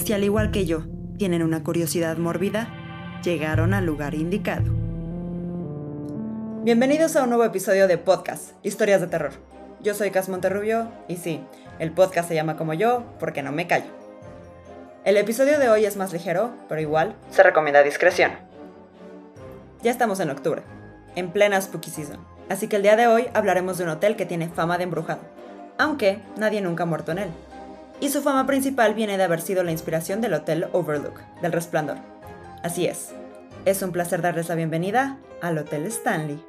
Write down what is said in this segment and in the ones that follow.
Si al igual que yo tienen una curiosidad mórbida, llegaron al lugar indicado. Bienvenidos a un nuevo episodio de Podcast, Historias de Terror. Yo soy Cas Monterrubio y sí, el podcast se llama como yo porque no me callo. El episodio de hoy es más ligero, pero igual se recomienda discreción. Ya estamos en octubre, en plena Spooky Season, así que el día de hoy hablaremos de un hotel que tiene fama de embrujado, aunque nadie nunca ha muerto en él. Y su fama principal viene de haber sido la inspiración del Hotel Overlook, del Resplandor. Así es un placer darles la bienvenida al Hotel Stanley.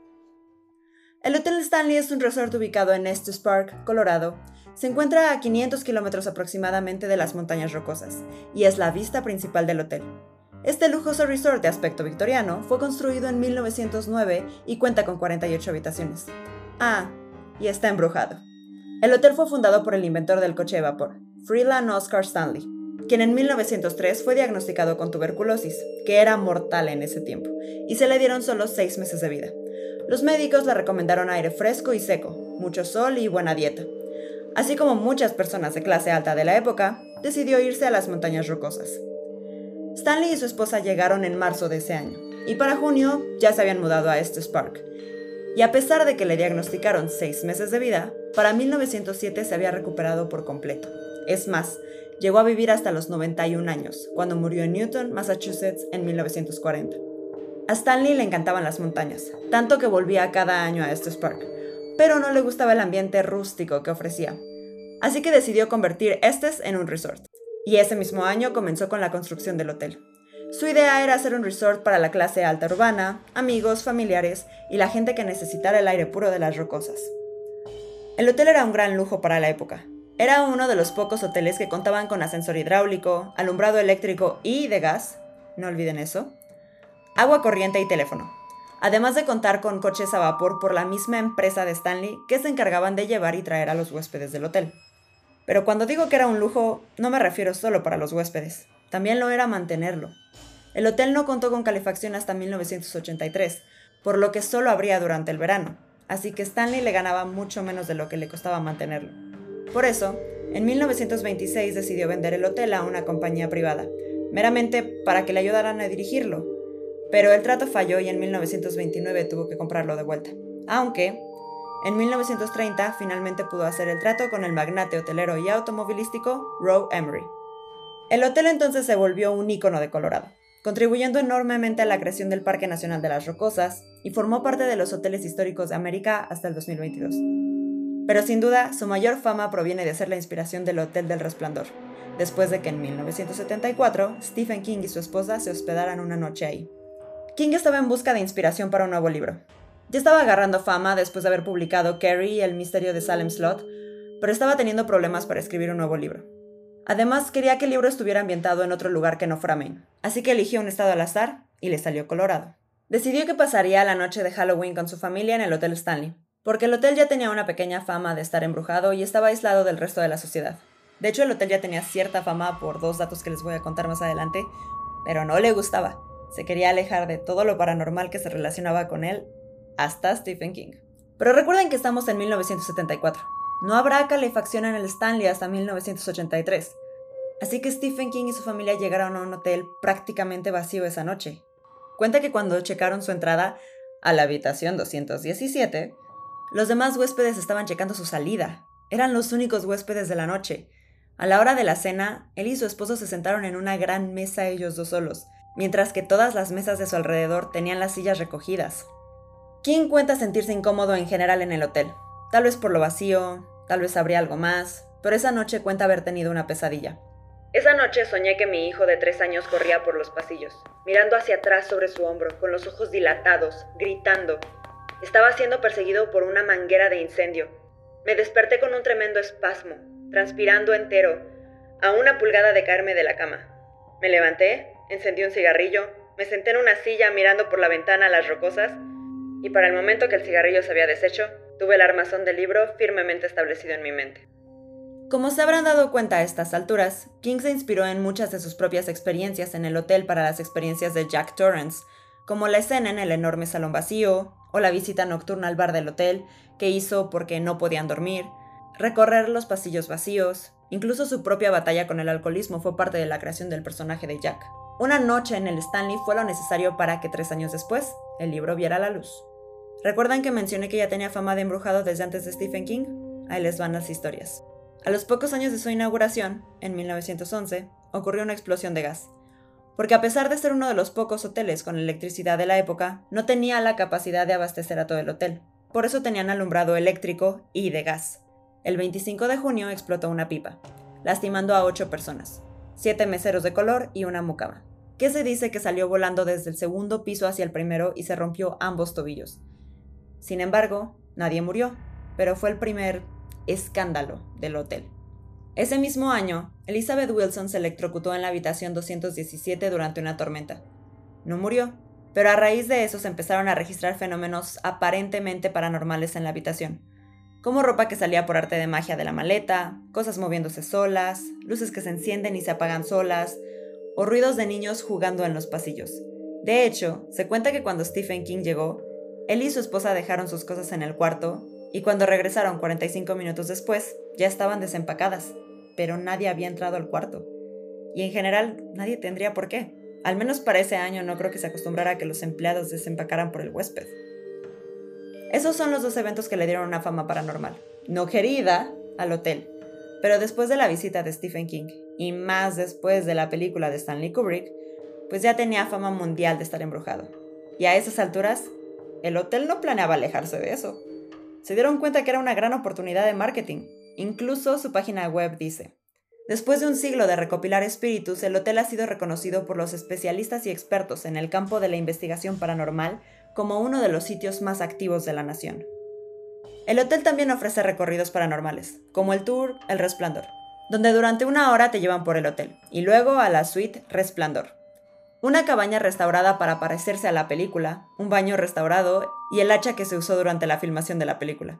El Hotel Stanley es un resort ubicado en Estes Park, Colorado. Se encuentra a 500 kilómetros aproximadamente de las Montañas Rocosas, y es la vista principal del hotel. Este lujoso resort de aspecto victoriano fue construido en 1909 y cuenta con 48 habitaciones. Y está embrujado. El hotel fue fundado por el inventor del coche de vapor, Freeland Oscar Stanley, quien en 1903 fue diagnosticado con tuberculosis, que era mortal en ese tiempo, y se le dieron solo 6 meses de vida. Los médicos le recomendaron aire fresco y seco, mucho sol y buena dieta. Así como muchas personas de clase alta de la época, decidió irse a las Montañas Rocosas. Stanley y su esposa llegaron en marzo de ese año, y para junio ya se habían mudado a Estes Park. Y a pesar de que le diagnosticaron 6 meses de vida, para 1907 se había recuperado por completo. Es más, llegó a vivir hasta los 91 años, cuando murió en Newton, Massachusetts, en 1940. A Stanley le encantaban las montañas, tanto que volvía cada año a Estes Park, pero no le gustaba el ambiente rústico que ofrecía. Así que decidió convertir Estes en un resort. Y ese mismo año comenzó con la construcción del hotel. Su idea era hacer un resort para la clase alta urbana, amigos, familiares y la gente que necesitara el aire puro de las rocosas. El hotel era un gran lujo para la época. Era uno de los pocos hoteles que contaban con ascensor hidráulico, alumbrado eléctrico y de gas, no olviden eso, agua corriente y teléfono, además de contar con coches a vapor por la misma empresa de Stanley que se encargaban de llevar y traer a los huéspedes del hotel. Pero cuando digo que era un lujo, no me refiero solo para los huéspedes, también lo era mantenerlo. El hotel no contó con calefacción hasta 1983, por lo que solo abría durante el verano, así que Stanley le ganaba mucho menos de lo que le costaba mantenerlo. Por eso, en 1926 decidió vender el hotel a una compañía privada, meramente para que le ayudaran a dirigirlo. Pero el trato falló y en 1929 tuvo que comprarlo de vuelta. Aunque, en 1930 finalmente pudo hacer el trato con el magnate hotelero y automovilístico Roe Emery. El hotel entonces se volvió un ícono de Colorado, contribuyendo enormemente a la creación del Parque Nacional de las Rocosas y formó parte de los hoteles históricos de América hasta el 2022. Pero sin duda, su mayor fama proviene de ser la inspiración del Hotel del Resplandor, después de que en 1974 Stephen King y su esposa se hospedaran una noche ahí. King estaba en busca de inspiración para un nuevo libro. Ya estaba agarrando fama después de haber publicado Carrie y el misterio de Salem Slot, pero estaba teniendo problemas para escribir un nuevo libro. Además, quería que el libro estuviera ambientado en otro lugar que no fuera Maine, así que eligió un estado al azar y le salió Colorado. Decidió que pasaría la noche de Halloween con su familia en el Hotel Stanley, porque el hotel ya tenía una pequeña fama de estar embrujado y estaba aislado del resto de la sociedad. De hecho, el hotel ya tenía cierta fama por 2 datos que les voy a contar más adelante, pero no le gustaba. Se quería alejar de todo lo paranormal que se relacionaba con él, hasta Stephen King. Pero recuerden que estamos en 1974. No habrá calefacción en el Stanley hasta 1983. Así que Stephen King y su familia llegaron a un hotel prácticamente vacío esa noche. Cuenta que cuando checaron su entrada a la habitación 217, los demás huéspedes estaban checando su salida. Eran los únicos huéspedes de la noche. A la hora de la cena, él y su esposo se sentaron en una gran mesa ellos dos solos, mientras que todas las mesas de su alrededor tenían las sillas recogidas. King cuenta sentirse incómodo en general en el hotel, tal vez por lo vacío, tal vez habría algo más, pero esa noche cuenta haber tenido una pesadilla. Esa noche soñé que mi hijo de 3 años corría por los pasillos, mirando hacia atrás sobre su hombro, con los ojos dilatados, gritando. Estaba siendo perseguido por una manguera de incendio. Me desperté con un tremendo espasmo, transpirando entero, a 1 pulgada de caerme de la cama. Me levanté, encendí un cigarrillo, me senté en una silla mirando por la ventana a las rocosas, y para el momento que el cigarrillo se había deshecho, tuve el armazón del libro firmemente establecido en mi mente. Como se habrán dado cuenta a estas alturas, King se inspiró en muchas de sus propias experiencias en el hotel para las experiencias de Jack Torrance, como la escena en el enorme salón vacío, o la visita nocturna al bar del hotel, que hizo porque no podían dormir, recorrer los pasillos vacíos, Incluso su propia batalla con el alcoholismo fue parte de la creación del personaje de Jack. Una noche en el Stanley fue lo necesario para que 3 años después, el libro viera la luz. ¿Recuerdan que mencioné que ya tenía fama de embrujado desde antes de Stephen King? Ahí les van las historias. A los pocos años de su inauguración, en 1911, ocurrió una explosión de gas. Porque a pesar de ser uno de los pocos hoteles con electricidad de la época, no tenía la capacidad de abastecer a todo el hotel. Por eso tenían alumbrado eléctrico y de gas. El 25 de junio explotó una pipa, lastimando a 8 personas, 7 meseros de color y una mucama, que se dice que salió volando desde el segundo piso hacia el primero y se rompió ambos tobillos. Sin embargo, nadie murió, pero fue el primer escándalo del hotel. Ese mismo año, Elizabeth Wilson se electrocutó en la habitación 217 durante una tormenta. No murió, pero a raíz de eso se empezaron a registrar fenómenos aparentemente paranormales en la habitación, como ropa que salía por arte de magia de la maleta, cosas moviéndose solas, luces que se encienden y se apagan solas, o ruidos de niños jugando en los pasillos. De hecho, se cuenta que cuando Stephen King llegó, él y su esposa dejaron sus cosas en el cuarto, y cuando regresaron 45 minutos después, ya estaban desempacadas, pero nadie había entrado al cuarto. Y en general, nadie tendría por qué. Al menos para ese año no creo que se acostumbrara a que los empleados desempacaran por el huésped. Esos son los 2 eventos que le dieron una fama paranormal, no querida, al hotel. Pero después de la visita de Stephen King, y más después de la película de Stanley Kubrick, pues ya tenía fama mundial de estar embrujado. Y a esas alturas, el hotel no planeaba alejarse de eso. Se dieron cuenta que era una gran oportunidad de marketing. Incluso su página web dice: después de un siglo de recopilar espíritus, el hotel ha sido reconocido por los especialistas y expertos en el campo de la investigación paranormal como uno de los sitios más activos de la nación. El hotel también ofrece recorridos paranormales, como el tour El Resplandor, donde durante 1 hora te llevan por el hotel, y luego a la suite Resplandor. Una cabaña restaurada para parecerse a la película, un baño restaurado y el hacha que se usó durante la filmación de la película.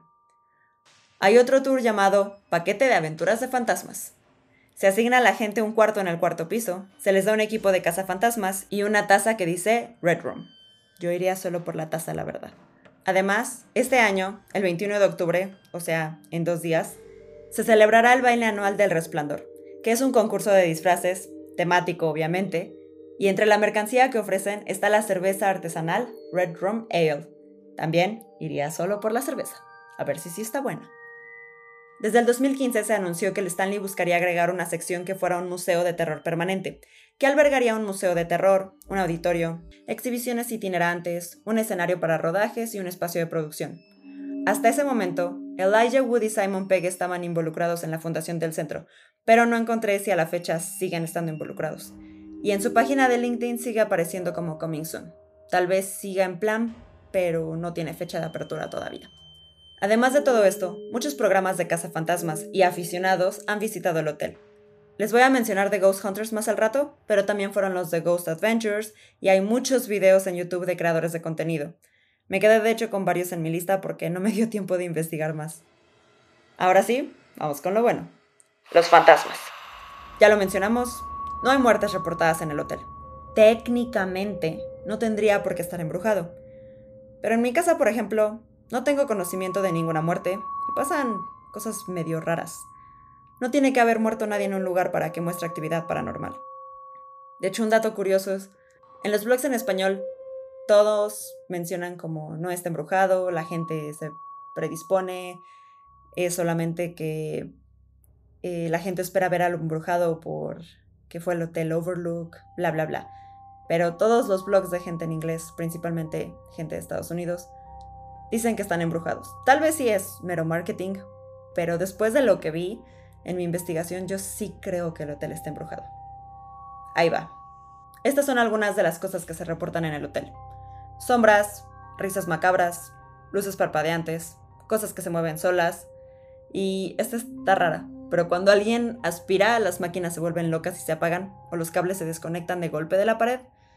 Hay otro tour llamado Paquete de Aventuras de Fantasmas. Se asigna a la gente un cuarto en el 4º piso, se les da un equipo de cazafantasmas y una taza que dice Red Room. Yo iría solo por la taza, la verdad. Además, este año, el 21 de octubre, o sea, en 2 días, se celebrará el baile anual del Resplandor, que es un concurso de disfraces, temático obviamente, y entre la mercancía que ofrecen está la cerveza artesanal Red Rum Ale. También iría solo por la cerveza, a ver si sí está buena. Desde el 2015 se anunció que el Stanley buscaría agregar una sección que fuera un museo de terror permanente, que albergaría un museo de terror, un auditorio, exhibiciones itinerantes, un escenario para rodajes y un espacio de producción. Hasta ese momento, Elijah Wood y Simon Pegg estaban involucrados en la fundación del centro, pero no encontré si a la fecha siguen estando involucrados. Y en su página de LinkedIn sigue apareciendo como Coming Soon. Tal vez siga en plan, pero no tiene fecha de apertura todavía. Además de todo esto, muchos programas de cazafantasmas y aficionados han visitado el hotel. Les voy a mencionar The Ghost Hunters más al rato, pero también fueron los de Ghost Adventures y hay muchos videos en YouTube de creadores de contenido. Me quedé de hecho con varios en mi lista porque no me dio tiempo de investigar más. Ahora sí, vamos con lo bueno. Los fantasmas. Ya lo mencionamos, no hay muertes reportadas en el hotel. Técnicamente, no tendría por qué estar embrujado. Pero en mi casa, por ejemplo, no tengo conocimiento de ninguna muerte y pasan cosas medio raras. No tiene que haber muerto nadie en un lugar para que muestre actividad paranormal. De hecho, un dato curioso es, en los blogs en español, todos mencionan como no está embrujado, la gente se predispone, es solamente que la gente espera ver algo embrujado por que fue el Hotel Overlook, bla bla bla. Pero todos los blogs de gente en inglés, principalmente gente de Estados Unidos, dicen que están embrujados. Tal vez sí es mero marketing, pero después de lo que vi en mi investigación, yo sí creo que el hotel está embrujado. Ahí va. Estas son algunas de las cosas que se reportan en el hotel. Sombras, risas macabras, luces parpadeantes, cosas que se mueven solas. Y esta está rara, pero cuando alguien aspira, las máquinas se vuelven locas y se apagan, o los cables se desconectan de golpe de la pared.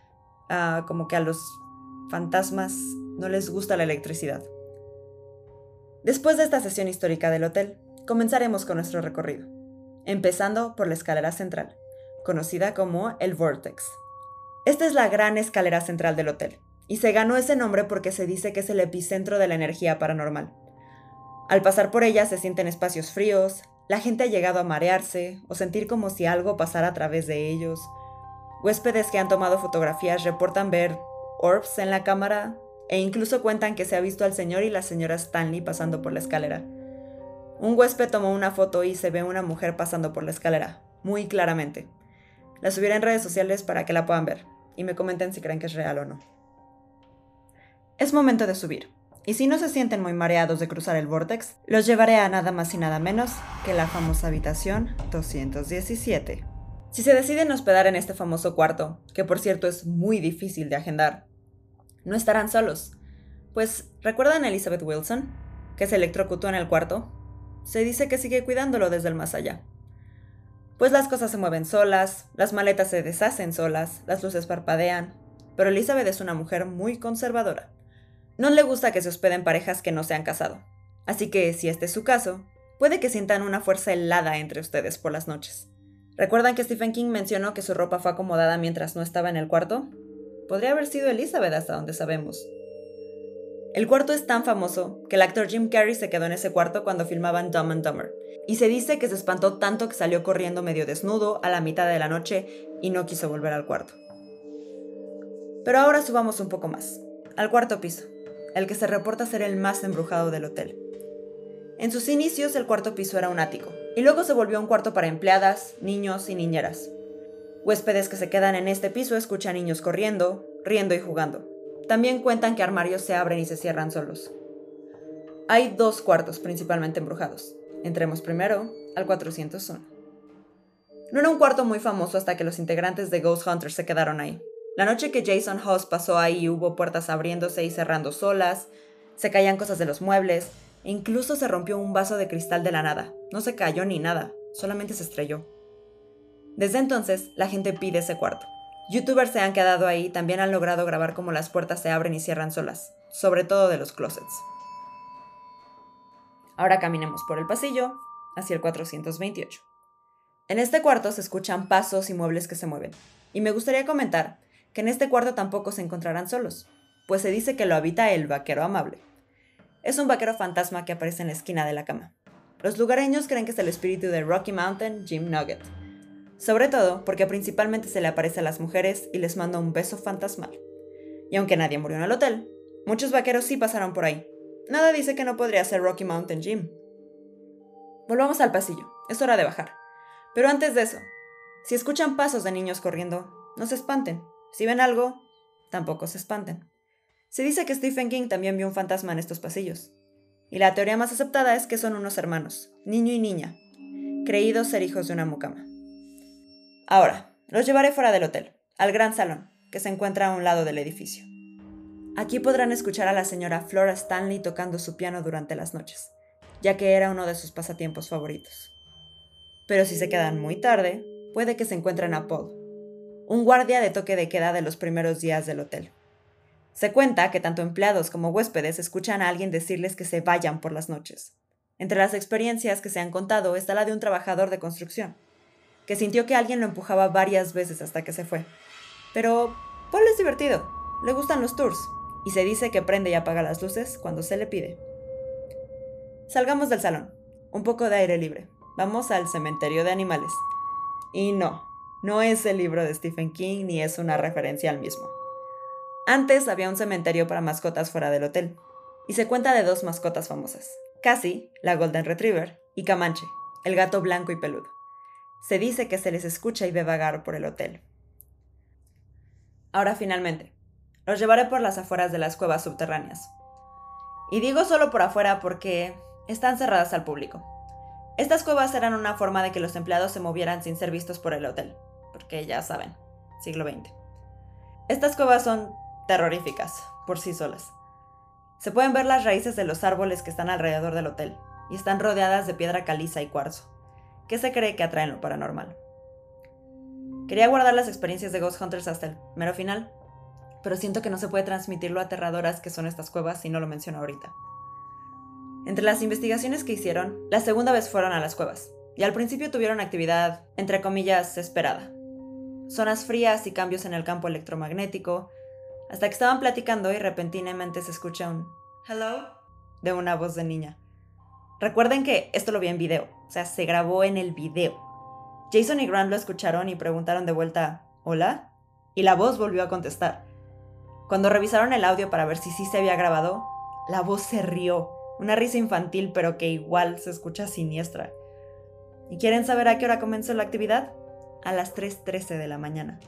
Como que a los fantasmas no les gusta la electricidad. Después de esta sesión histórica del hotel, comenzaremos con nuestro recorrido, empezando por la escalera central, conocida como el Vortex. Esta es la gran escalera central del hotel, y se ganó ese nombre porque se dice que es el epicentro de la energía paranormal. Al pasar por ella se sienten espacios fríos, La gente ha llegado a marearse o sentir como si algo pasara a través de ellos. Huéspedes que han tomado fotografías reportan ver orbs en la cámara e incluso cuentan que se ha visto al señor y la señora Stanley pasando por la escalera. Un huésped tomó una foto y se ve una mujer pasando por la escalera, muy claramente. La subiré en redes sociales para que la puedan ver y me comenten si creen que es real o no. Es momento de subir, y si no se sienten muy mareados de cruzar el vórtex, los llevaré a nada más y nada menos que la famosa habitación 217. Si se deciden hospedar en este famoso cuarto, que por cierto es muy difícil de agendar, no estarán solos. Pues, ¿recuerdan a Elizabeth Wilson, que se electrocutó en el cuarto? Se dice que sigue cuidándolo desde el más allá. Pues las cosas se mueven solas, las maletas se deshacen solas, las luces parpadean, pero Elizabeth es una mujer muy conservadora. No le gusta que se hospeden parejas que no se han casado, así que si este es su caso, puede que sientan una fuerza helada entre ustedes por las noches. ¿Recuerdan que Stephen King mencionó que su ropa fue acomodada mientras no estaba en el cuarto? Podría haber sido Elizabeth hasta donde sabemos. El cuarto es tan famoso que el actor Jim Carrey se quedó en ese cuarto cuando filmaban Dumb and Dumber, y se dice que se espantó tanto que salió corriendo medio desnudo a la mitad de la noche y no quiso volver al cuarto. Pero ahora subamos un poco más, al cuarto piso, el que se reporta ser el más embrujado del hotel. En sus inicios el cuarto piso era un ático, y luego se volvió un cuarto para empleadas, niños y niñeras. Huéspedes que se quedan en este piso escuchan niños corriendo, riendo y jugando. También cuentan que armarios se abren y se cierran solos. Hay 2 cuartos principalmente embrujados. Entremos primero al 401. No era un cuarto muy famoso hasta que los integrantes de Ghost Hunters se quedaron ahí. La noche que Jason Hawes pasó ahí hubo puertas abriéndose y cerrando solas, se caían cosas de los muebles, e incluso se rompió un vaso de cristal de la nada. No se cayó ni nada, solamente se estrelló. Desde entonces, la gente pide ese cuarto. YouTubers se han quedado ahí y también han logrado grabar cómo las puertas se abren y cierran solas, sobre todo de los closets. Ahora caminemos por el pasillo hacia el 428. En este cuarto se escuchan pasos y muebles que se mueven, y me gustaría comentar que en este cuarto tampoco se encontrarán solos, pues se dice que lo habita el vaquero amable. Es un vaquero fantasma que aparece en la esquina de la cama. Los lugareños creen que es el espíritu de Rocky Mountain Jim Nugget, sobre todo porque principalmente se le aparece a las mujeres y les manda un beso fantasmal. Y aunque nadie murió en el hotel, muchos vaqueros sí pasaron por ahí. Nada dice que no podría ser Rocky Mountain Jim. Volvamos al pasillo, es hora de bajar. Pero antes de eso, si escuchan pasos de niños corriendo, no se espanten. Si ven algo, tampoco se espanten. Se dice que Stephen King también vio un fantasma en estos pasillos. Y la teoría más aceptada es que son unos hermanos, niño y niña, creídos ser hijos de una mucama. Ahora, los llevaré fuera del hotel, al gran salón, que se encuentra a un lado del edificio. Aquí podrán escuchar a la señora Flora Stanley tocando su piano durante las noches, ya que era uno de sus pasatiempos favoritos. Pero si se quedan muy tarde, puede que se encuentren a Paul, un guardia de toque de queda de los primeros días del hotel. Se cuenta que tanto empleados como huéspedes escuchan a alguien decirles que se vayan por las noches. Entre las experiencias que se han contado está la de un trabajador de construcción, que sintió que alguien lo empujaba varias veces hasta que se fue. Pero Paul es divertido, le gustan los tours, y se dice que prende y apaga las luces cuando se le pide. Salgamos del salón, un poco de aire libre. Vamos al cementerio de animales. Y no es el libro de Stephen King ni es una referencia al mismo. Antes había un cementerio para mascotas fuera del hotel, y se cuenta de 2 mascotas famosas, Cassie, la Golden Retriever, y Comanche, el gato blanco y peludo. Se dice que se les escucha y ve vagar por el hotel. Ahora finalmente, los llevaré por las afueras de las cuevas subterráneas. Y digo solo por afuera porque están cerradas al público. Estas cuevas eran una forma de que los empleados se movieran sin ser vistos por el hotel, porque ya saben, siglo XX. Estas cuevas son terroríficas, por sí solas. Se pueden ver las raíces de los árboles que están alrededor del hotel, y están rodeadas de piedra caliza y cuarzo, que se cree que atraen lo paranormal. Quería guardar las experiencias de Ghost Hunters hasta el mero final, pero siento que no se puede transmitir lo aterradoras que son estas cuevas si no lo menciono ahorita. Entre las investigaciones que hicieron, la segunda vez fueron a las cuevas, y al principio tuvieron actividad, entre comillas, esperada. Zonas frías y cambios en el campo electromagnético, hasta que estaban platicando y repentinamente se escucha un «Hello» de una voz de niña. Recuerden que esto lo vi en video, o sea, se grabó en el video. Jason y Grant lo escucharon y preguntaron de vuelta, ¿hola? Y la voz volvió a contestar. Cuando revisaron el audio para ver si sí se había grabado, la voz se rió, una risa infantil pero que igual se escucha siniestra. ¿Y quieren saber a qué hora comenzó la actividad? A las 3:13 de la mañana.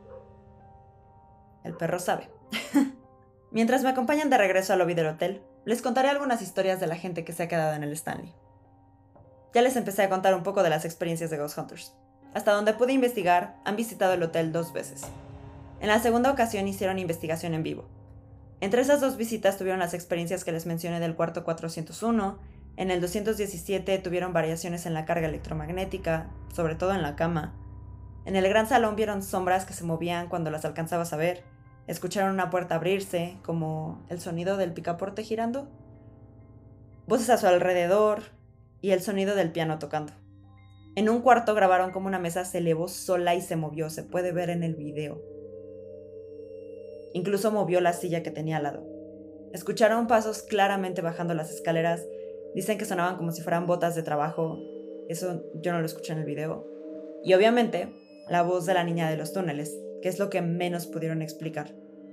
El perro sabe. Mientras me acompañan de regreso al lobby del hotel, les contaré algunas historias de la gente que se ha quedado en el Stanley. Ya les empecé a contar un poco de las experiencias de Ghost Hunters. Hasta donde pude investigar, han visitado el hotel 2 veces. En la segunda ocasión hicieron investigación en vivo. Entre esas 2 visitas tuvieron las experiencias que les mencioné del cuarto 401, en el 217 tuvieron variaciones en la carga electromagnética, sobre todo en la cama. En el gran salón vieron sombras que se movían cuando las alcanzabas a ver, escucharon una puerta abrirse, como el sonido del picaporte girando, voces a su alrededor y el sonido del piano tocando. En un cuarto grabaron como una mesa se elevó sola y se movió, se puede ver en el video. Incluso movió la silla que tenía al lado. Escucharon pasos claramente bajando las escaleras, dicen que sonaban como si fueran botas de trabajo, eso yo no lo escuché en el video. Y obviamente, la voz de la niña de los túneles, que es lo que menos pudieron explicar.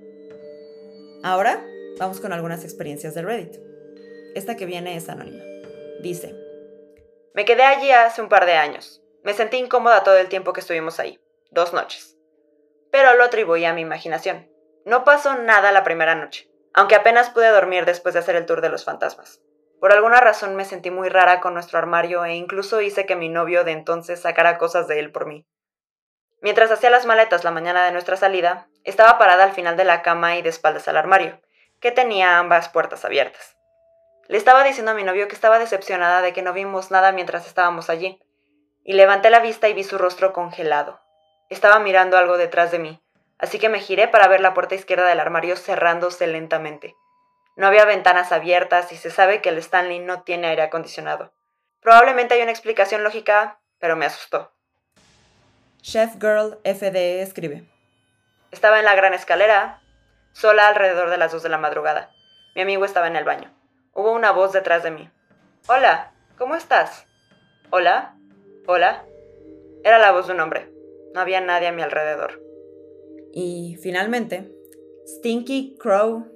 Ahora, vamos con algunas experiencias de Reddit. Esta que viene es anónima. Dice: me quedé allí hace un par de años. Me sentí incómoda todo el tiempo que estuvimos ahí. 2 noches. Pero lo atribuí a mi imaginación. No pasó nada la primera noche, aunque apenas pude dormir después de hacer el tour de los fantasmas. Por alguna razón me sentí muy rara con nuestro armario e incluso hice que mi novio de entonces sacara cosas de él por mí. Mientras hacía las maletas la mañana de nuestra salida, estaba parada al final de la cama y de espaldas al armario, que tenía ambas puertas abiertas. Le estaba diciendo a mi novio que estaba decepcionada de que no vimos nada mientras estábamos allí, y levanté la vista y vi su rostro congelado. Estaba mirando algo detrás de mí, así que me giré para ver la puerta izquierda del armario cerrándose lentamente. No había ventanas abiertas y se sabe que el Stanley no tiene aire acondicionado. Probablemente hay una explicación lógica, pero me asustó. Chef Girl FDE escribe: estaba en la gran escalera, sola alrededor de las 2 de la madrugada. Mi amigo estaba en el baño. Hubo una voz detrás de mí. Hola, ¿cómo estás? Hola, hola. Era la voz de un hombre. No había nadie a mi alrededor. Y finalmente, Stinky Crow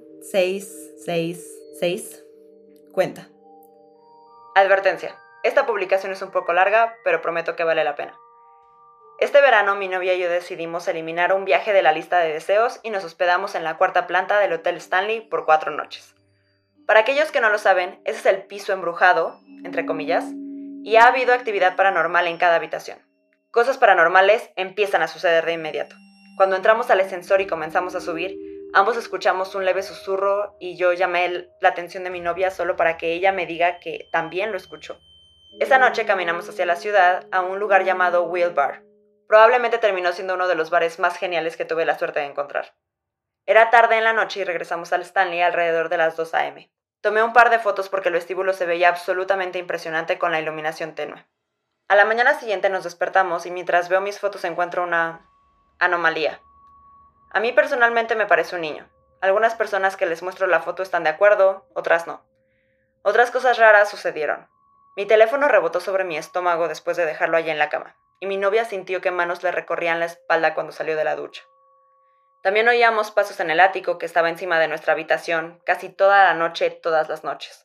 666 cuenta: advertencia, esta publicación es un poco larga, pero prometo que vale la pena. Este verano mi novia y yo decidimos eliminar un viaje de la lista de deseos y nos hospedamos en la 4ª planta del Hotel Stanley por 4 noches. Para aquellos que no lo saben, ese es el piso embrujado, entre comillas, y ha habido actividad paranormal en cada habitación. Cosas paranormales empiezan a suceder de inmediato. Cuando entramos al ascensor y comenzamos a subir, ambos escuchamos un leve susurro y yo llamé la atención de mi novia solo para que ella me diga que también lo escuchó. Esa noche caminamos hacia la ciudad a un lugar llamado Wheel Bar. Probablemente terminó siendo uno de los bares más geniales que tuve la suerte de encontrar. Era tarde en la noche y regresamos al Stanley alrededor de las 2 a.m. Tomé un par de fotos porque el vestíbulo se veía absolutamente impresionante con la iluminación tenue. A la mañana siguiente nos despertamos y mientras veo mis fotos encuentro una anomalía. A mí personalmente me parece un niño. Algunas personas que les muestro la foto están de acuerdo, otras no. Otras cosas raras sucedieron. Mi teléfono rebotó sobre mi estómago después de dejarlo allí en la cama, y mi novia sintió que manos le recorrían la espalda cuando salió de la ducha. También oíamos pasos en el ático que estaba encima de nuestra habitación casi toda la noche, todas las noches.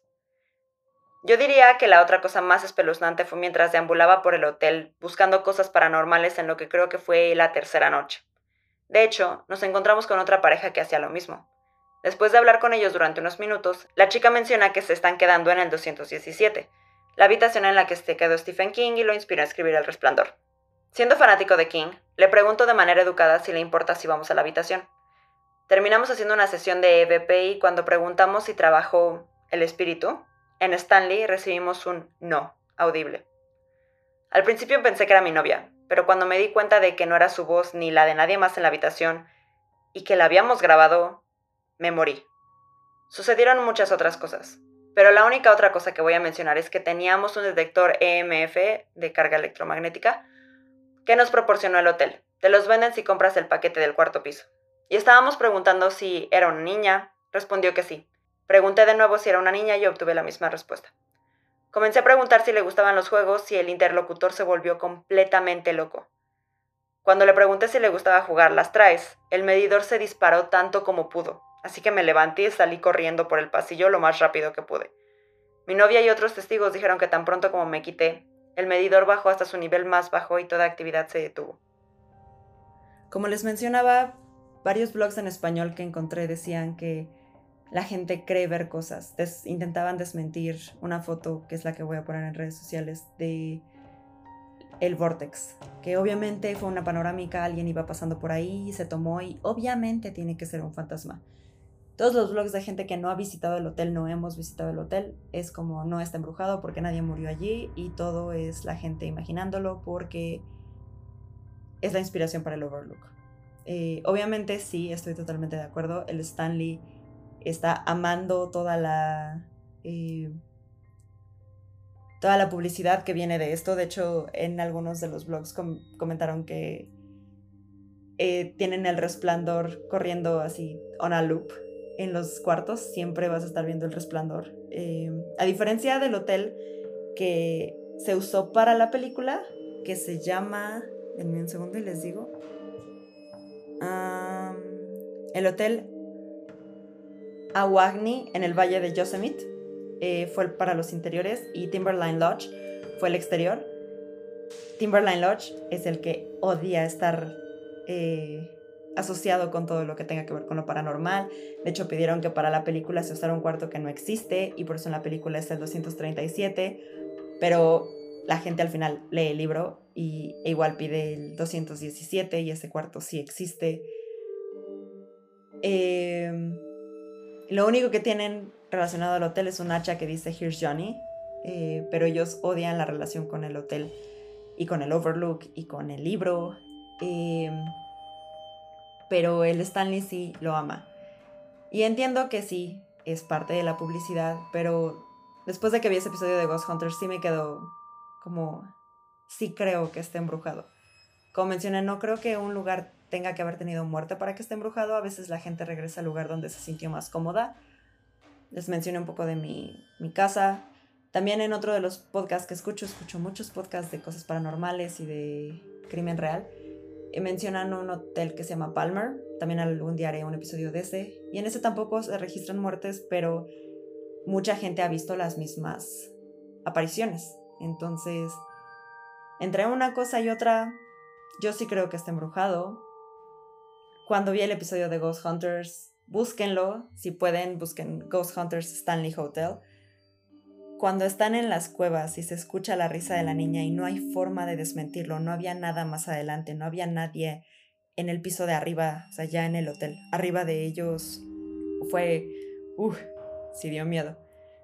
Yo diría que la otra cosa más espeluznante fue mientras deambulaba por el hotel buscando cosas paranormales en lo que creo que fue la 3ª noche. De hecho, nos encontramos con otra pareja que hacía lo mismo. Después de hablar con ellos durante unos minutos, la chica menciona que se están quedando en el 217, la habitación en la que se quedó Stephen King y lo inspiró a escribir El Resplandor. Siendo fanático de King, le pregunto de manera educada si le importa si vamos a la habitación. Terminamos haciendo una sesión de EVP y cuando preguntamos si trabajó el espíritu, en Stanley recibimos un no audible. Al principio pensé que era mi novia, pero cuando me di cuenta de que no era su voz ni la de nadie más en la habitación y que la habíamos grabado, me morí. Sucedieron muchas otras cosas, pero la única otra cosa que voy a mencionar es que teníamos un detector EMF de carga electromagnética que nos proporcionó el hotel. Te los venden si compras el paquete del 4º piso. Y estábamos preguntando si era una niña. Respondió que sí. Pregunté de nuevo si era una niña y obtuve la misma respuesta. Comencé a preguntar si le gustaban los juegos y el interlocutor se volvió completamente loco. Cuando le pregunté si le gustaba jugar las traes, el medidor se disparó tanto como pudo, así que me levanté y salí corriendo por el pasillo lo más rápido que pude. Mi novia y otros testigos dijeron que tan pronto como me quité, el medidor bajó hasta su nivel más bajo y toda actividad se detuvo. Como les mencionaba, varios blogs en español que encontré decían que la gente cree ver cosas. Intentaban desmentir una foto, que es la que voy a poner en redes sociales, de el Vortex, que obviamente fue una panorámica, alguien iba pasando por ahí, se tomó y obviamente tiene que ser un fantasma. Todos los blogs de gente que no ha visitado el hotel, no hemos visitado el hotel, es como no está embrujado porque nadie murió allí y todo es la gente imaginándolo porque es la inspiración para el Overlook. Obviamente sí, estoy totalmente de acuerdo. El Stanley está amando toda la publicidad que viene de esto. De hecho, en algunos de los blogs comentaron que tienen el Resplandor corriendo así on a loop en los cuartos. Siempre vas a estar viendo el Resplandor. A diferencia del hotel que se usó para la película, que se llama... Denme un segundo y les digo. El hotel Ahwahnee en el valle de Yosemite fue para los interiores y Timberline Lodge fue el exterior. Timberline Lodge es el que odia estar asociado con todo lo que tenga que ver con lo paranormal. De hecho, pidieron que para la película se usara un cuarto que no existe y por eso en la película está el 237, pero la gente al final lee el libro e igual pide el 217 y ese cuarto sí existe. Lo único que tienen relacionado al hotel es un hacha que dice Here's Johnny, pero ellos odian la relación con el hotel y con el Overlook y con el libro, pero el Stanley sí lo ama. Y entiendo que sí, es parte de la publicidad, pero después de que vi ese episodio de Ghost Hunters sí me quedó como, sí creo que esté embrujado. Como mencioné, no creo que un lugar tenga que haber tenido muerte para que esté embrujado. A veces la gente regresa al lugar donde se sintió más cómoda. Les mencioné un poco de mi casa. También en otro de los podcasts que escucho muchos podcasts de cosas paranormales y de crimen real. Mencionan un hotel que se llama Palmer. También algún día haré un episodio de ese. Y en ese tampoco se registran muertes, pero mucha gente ha visto las mismas apariciones. Entonces, entre una cosa y otra, yo sí creo que está embrujado. Cuando vi el episodio de Ghost Hunters, búsquenlo, si pueden, busquen Ghost Hunters Stanley Hotel. Cuando están en las cuevas y se escucha la risa de la niña y no hay forma de desmentirlo, no había nada más adelante, no había nadie en el piso de arriba, o sea, ya en el hotel. Arriba de ellos fue... sí dio miedo.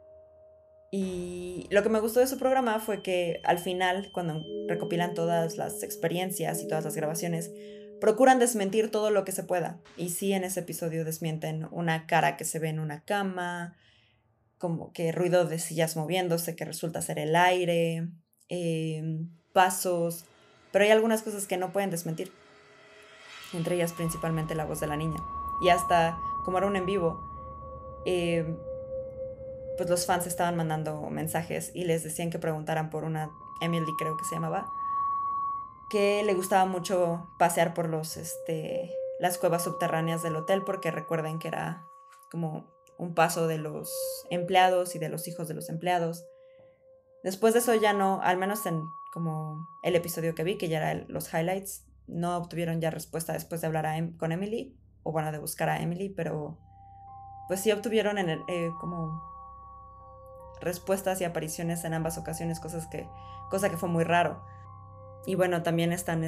Y lo que me gustó de su programa fue que al final, cuando recopilan todas las experiencias y todas las grabaciones, procuran desmentir todo lo que se pueda. Y sí, en ese episodio desmienten una cara que se ve en una cama, como que ruido de sillas moviéndose, que resulta ser el aire, pasos, pero hay algunas cosas que no pueden desmentir, entre ellas principalmente la voz de la niña. Y hasta, como era un en vivo, pues los fans estaban mandando mensajes y les decían que preguntaran por una Emily, creo que se llamaba, que le gustaba mucho pasear por las cuevas subterráneas del hotel, porque recuerden que era como un paso de los empleados y de los hijos de los empleados. Después de eso ya no, al menos en como el episodio que vi, que ya era los highlights, no obtuvieron ya respuesta después de hablar con Emily, o bueno, de buscar a Emily, pero pues sí obtuvieron como respuestas y apariciones en ambas ocasiones, cosa que fue muy raro. Y bueno, también están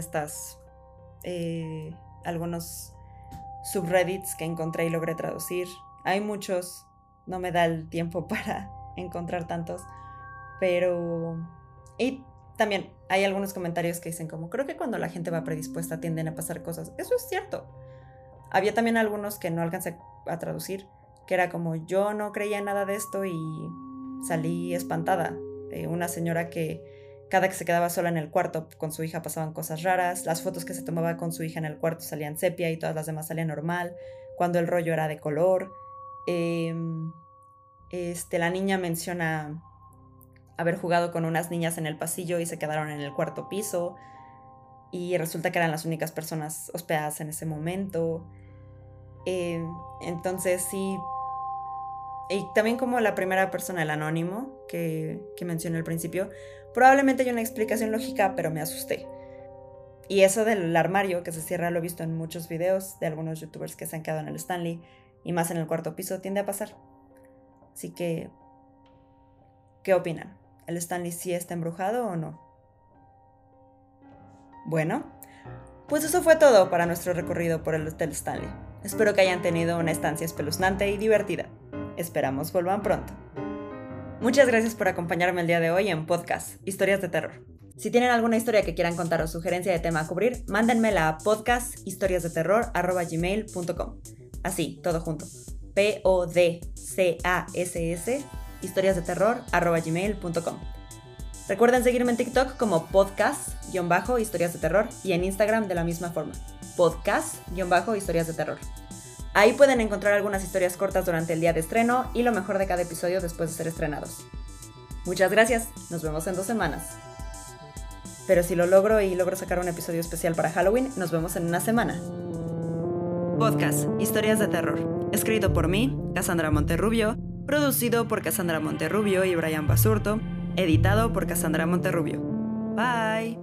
algunos subreddits que encontré y logré traducir. Hay muchos, no me da el tiempo para encontrar tantos, pero... Y también hay algunos comentarios que dicen como, creo que cuando la gente va predispuesta tienden a pasar cosas. Eso es cierto. Había también algunos que no alcancé a traducir, que era como, yo no creía en nada de esto y salí espantada. Una señora que cada que se quedaba sola en el cuarto con su hija pasaban cosas raras. Las fotos que se tomaba con su hija en el cuarto salían sepia y todas las demás salían normal. Cuando el rollo era de color. La niña menciona haber jugado con unas niñas en el pasillo y se quedaron en el cuarto piso. Y resulta que eran las únicas personas hospedadas en ese momento. Entonces sí. Y también como la primera persona, el anónimo, que mencioné al principio, probablemente hay una explicación lógica, pero me asusté. Y eso del armario que se cierra lo he visto en muchos videos de algunos youtubers que se han quedado en el Stanley, y más en el cuarto piso tiende a pasar. Así que, ¿qué opinan? ¿El Stanley sí está embrujado o no? Bueno, pues eso fue todo para nuestro recorrido por el Hotel Stanley. Espero que hayan tenido una estancia espeluznante y divertida. Esperamos vuelvan pronto. Muchas gracias por acompañarme el día de hoy en Podcast Historias de Terror. Si tienen alguna historia que quieran contar o sugerencia de tema a cubrir, mándenmela a podcasthistoriasdeterror@gmail.com. Así, todo junto. PODCASS historiasdeterror@gmail.com. Recuerden seguirme en TikTok como podcast-historias de terror y en Instagram de la misma forma, podcast-historias de terror. Ahí pueden encontrar algunas historias cortas durante el día de estreno y lo mejor de cada episodio después de ser estrenados. Muchas gracias, nos vemos en 2 semanas. Pero si lo logro y logro sacar un episodio especial para Halloween, nos vemos en una semana. Podcast Historias de Terror, escrito por mí, Cassandra Monterrubio, producido por Cassandra Monterrubio y Brian Basurto, editado por Cassandra Monterrubio. Bye.